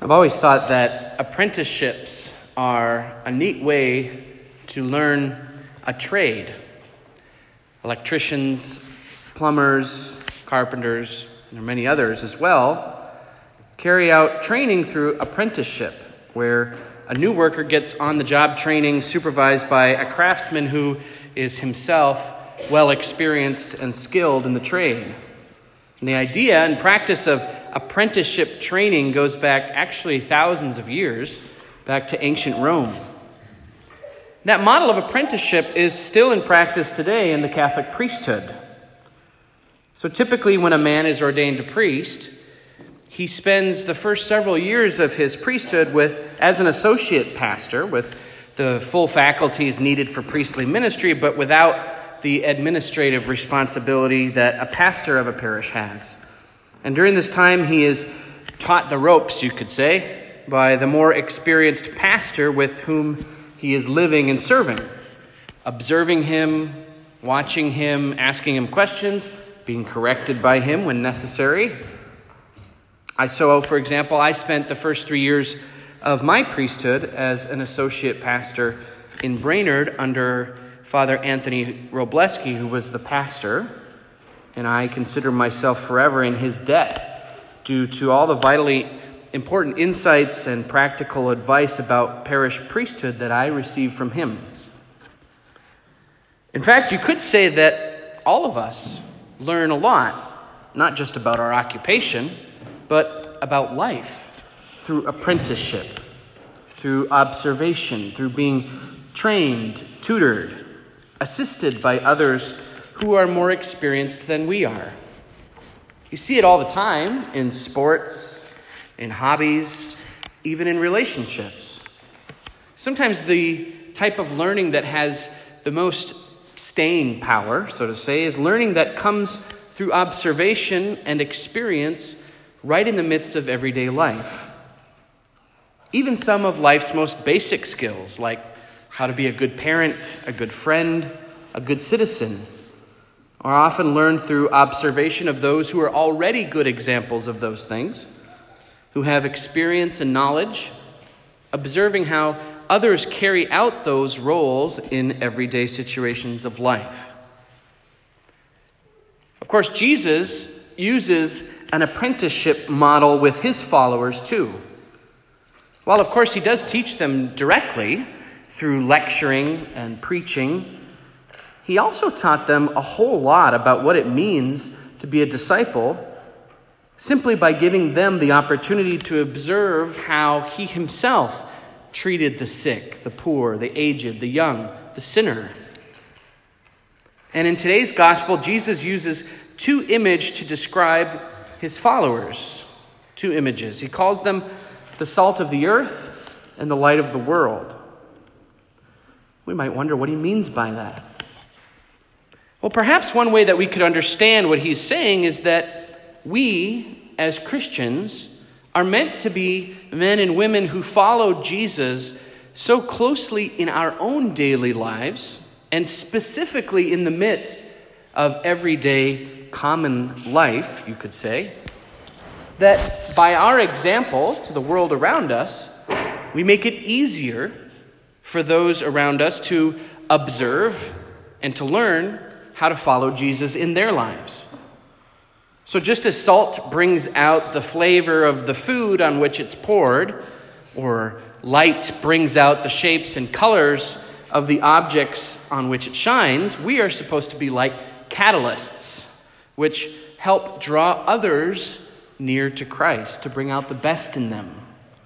I've always thought that apprenticeships are a neat way to learn a trade. Electricians, plumbers, carpenters, and there are many others as well, carry out training through apprenticeship, where a new worker gets on-the-job training supervised by a craftsman who is himself well experienced and skilled in the trade. And the idea and practice of apprenticeship training goes back actually thousands of years, back to ancient Rome. That model of apprenticeship is still in practice today in the Catholic priesthood. So typically when a man is ordained a priest, he spends the first several years of his priesthood as an associate pastor with the full faculties needed for priestly ministry, but without the administrative responsibility that a pastor of a parish has. And during this time, he is taught the ropes, you could say, by the more experienced pastor with whom he is living and serving, observing him, watching him, asking him questions, being corrected by him when necessary. For example, I spent the first 3 years of my priesthood as an associate pastor in Brainerd under Father Anthony Robleski, who was the pastor, and I consider myself forever in his debt due to all the vitally important insights and practical advice about parish priesthood that I received from him. In fact, you could say that all of us learn a lot, not just about our occupation, but about life through apprenticeship, through observation, through being trained, tutored, assisted by others who are more experienced than we are. You see it all the time in sports, in hobbies, even in relationships. Sometimes the type of learning that has the most staying power, so to say, is learning that comes through observation and experience right in the midst of everyday life. Even some of life's most basic skills, like how to be a good parent, a good friend, a good citizen, are often learned through observation of those who are already good examples of those things, who have experience and knowledge, observing how others carry out those roles in everyday situations of life. Of course, Jesus uses an apprenticeship model with his followers too. While, of course, he does teach them directly through lecturing and preaching, he also taught them a whole lot about what it means to be a disciple simply by giving them the opportunity to observe how he himself treated the sick, the poor, the aged, the young, the sinner. And in today's gospel, Jesus uses two images to describe his followers. Two images. He calls them the salt of the earth and the light of the world. We might wonder what he means by that. Well, perhaps one way that we could understand what he's saying is that we, as Christians, are meant to be men and women who follow Jesus so closely in our own daily lives, and specifically in the midst of everyday common life, you could say, that by our example to the world around us, we make it easier for those around us to observe and to learn how to follow Jesus in their lives. So just as salt brings out the flavor of the food on which it's poured, or light brings out the shapes and colors of the objects on which it shines, we are supposed to be like catalysts, which help draw others near to Christ, to bring out the best in them.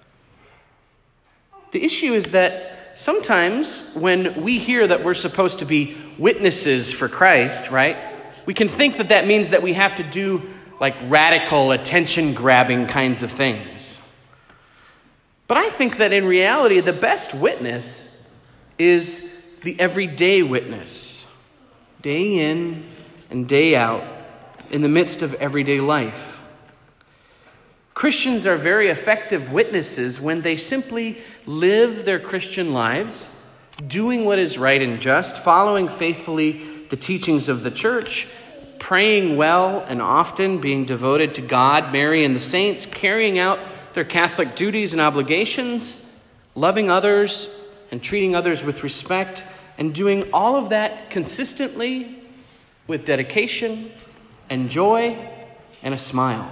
The issue is that sometimes when we hear that we're supposed to be witnesses for Christ, right, we can think that that means that we have to do like radical attention-grabbing kinds of things. But I think that in reality, the best witness is the everyday witness, day in and day out, in the midst of everyday life. Christians are very effective witnesses when they simply live their Christian lives, doing what is right and just, following faithfully the teachings of the church, praying well and often, being devoted to God, Mary, and the saints, carrying out their Catholic duties and obligations, loving others and treating others with respect, and doing all of that consistently with dedication and joy and a smile.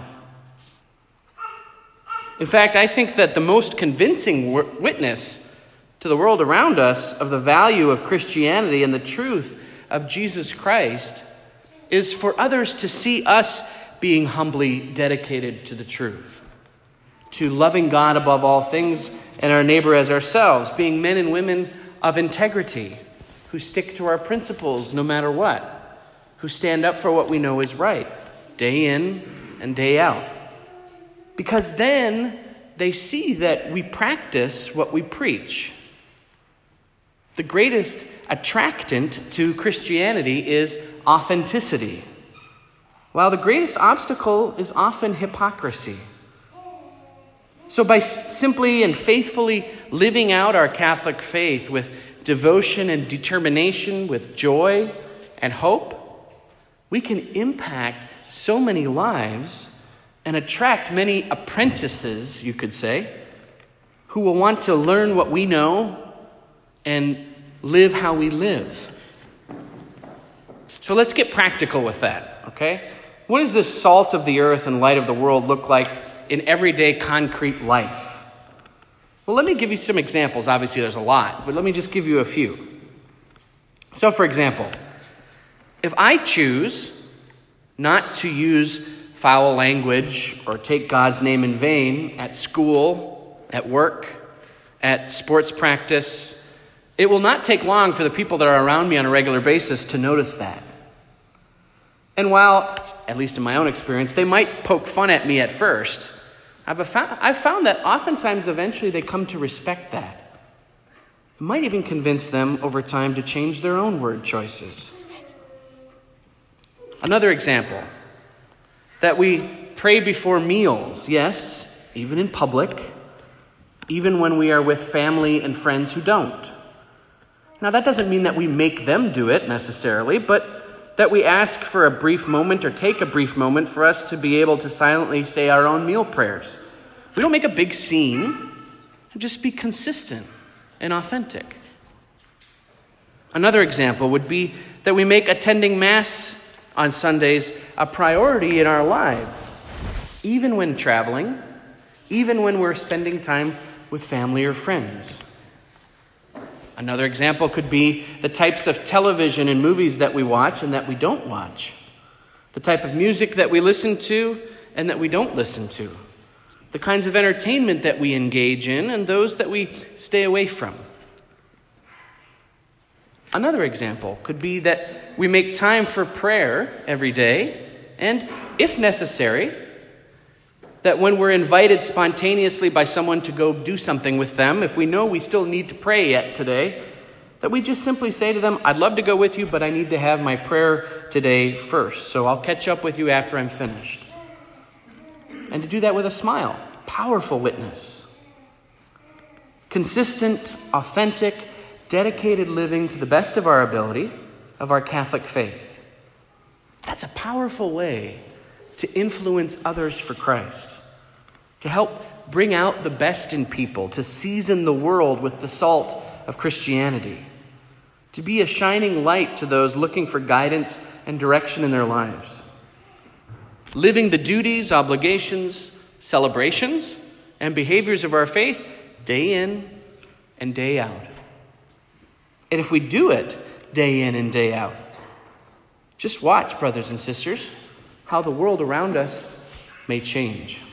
In fact, I think that the most convincing witness to the world around us of the value of Christianity and the truth of Jesus Christ is for others to see us being humbly dedicated to the truth, to loving God above all things and our neighbor as ourselves, being men and women of integrity who stick to our principles no matter what, who stand up for what we know is right, day in and day out. Because then they see that we practice what we preach. The greatest attractant to Christianity is authenticity, while the greatest obstacle is often hypocrisy. So by simply and faithfully living out our Catholic faith with devotion and determination, with joy and hope, we can impact so many lives and attract many apprentices, you could say, who will want to learn what we know and live how we live. So let's get practical with that, okay? What does this salt of the earth and light of the world look like in everyday concrete life? Well, let me give you some examples. Obviously, there's a lot, but let me just give you a few. So, for example, if I choose not to use foul language or take God's name in vain at school, at work, at sports practice, it will not take long for the people that are around me on a regular basis to notice that. And while, at least in my own experience, they might poke fun at me at first, I've found that oftentimes eventually they come to respect that. It might even convince them over time to change their own word choices. Another example, that we pray before meals, yes, even in public, even when we are with family and friends who don't. Now, that doesn't mean that we make them do it necessarily, but that we ask for a brief moment or take a brief moment for us to be able to silently say our own meal prayers. We don't make a big scene, just be consistent and authentic. Another example would be that we make attending Mass on Sundays a priority in our lives, even when traveling, even when we're spending time with family or friends. Another example could be the types of television and movies that we watch and that we don't watch, the type of music that we listen to and that we don't listen to, the kinds of entertainment that we engage in and those that we stay away from. Another example could be that we make time for prayer every day, and if necessary, that when we're invited spontaneously by someone to go do something with them, if we know we still need to pray yet today, that we just simply say to them, I'd love to go with you, but I need to have my prayer today first, so I'll catch up with you after I'm finished. And to do that with a smile, powerful witness. Consistent, authentic, dedicated living to the best of our ability of our Catholic faith. That's a powerful way to influence others for Christ, to help bring out the best in people, to season the world with the salt of Christianity, to be a shining light to those looking for guidance and direction in their lives. Living the duties, obligations, celebrations, and behaviors of our faith day in and day out. And if we do it day in and day out, just watch, brothers and sisters, how the world around us may change.